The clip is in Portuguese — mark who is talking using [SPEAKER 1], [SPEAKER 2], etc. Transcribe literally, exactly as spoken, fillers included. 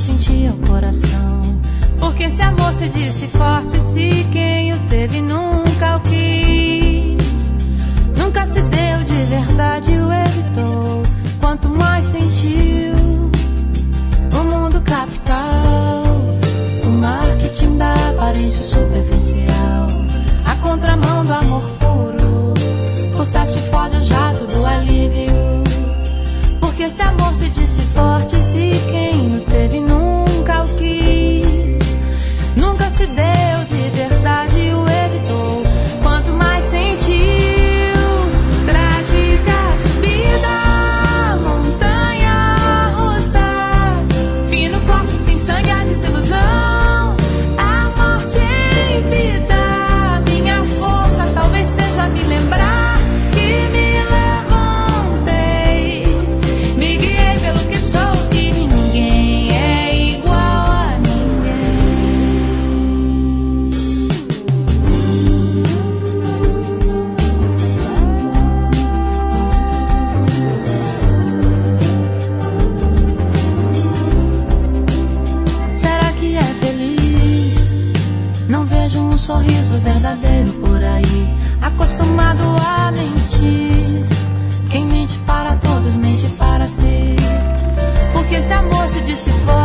[SPEAKER 1] sentia o coração. Porque esse amor se disse forte, se quem o teve nunca o quis. Nunca se deu de verdade, o evitou. Quanto mais sentiu o mundo capital, o marketing da aparência superficial, a contramão do amor puro, o fast forward, o jato do alívio. Porque esse amor se disse forte, se quem o teve nunca o quis. Nunca se deu de verdade, o evitou. Quanto mais sentiu, trágica subida, montanha russa, fino corpo sem sangue, a desilusão, a morte em vida. Minha força talvez seja me lembrar que me levantei, me guiei pelo que sou, que ninguém é igual a ninguém. Será que é feliz? Não vejo um sorriso verdadeiro por aí. Acostumado a mentir, quem mente para todos mente para si. Porque esse amor se disse forte,